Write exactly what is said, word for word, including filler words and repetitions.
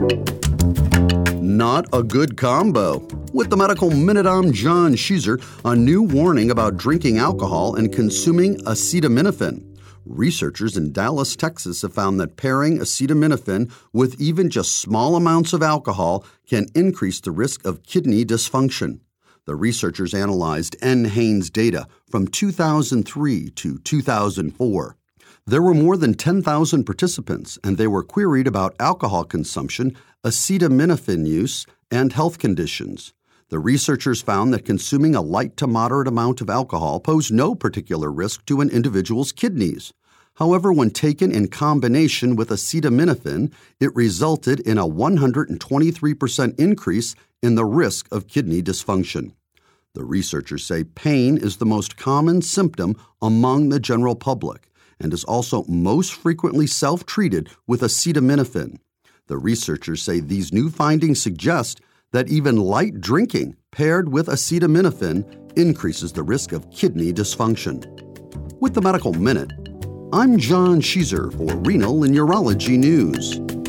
Not a good combo. With the Medical Minute, I'm John Schiesser. A new warning about drinking alcohol and consuming acetaminophen. Researchers in Dallas, Texas have found that pairing acetaminophen with even just small amounts of alcohol can increase the risk of kidney dysfunction. The researchers analyzed NHANES data from two thousand three to two thousand four. There were more than ten thousand participants, and they were queried about alcohol consumption, acetaminophen use, and health conditions. The researchers found that consuming a light to moderate amount of alcohol posed no particular risk to an individual's kidneys. However, when taken in combination with acetaminophen, it resulted in a one hundred twenty-three percent increase in the risk of kidney dysfunction. The researchers say pain is the most common symptom among the general public and is also most frequently self-treated with acetaminophen. The researchers say these new findings suggest that even light drinking paired with acetaminophen increases the risk of kidney dysfunction. With the Medical Minute, I'm John Schiesser for Renal and Urology News.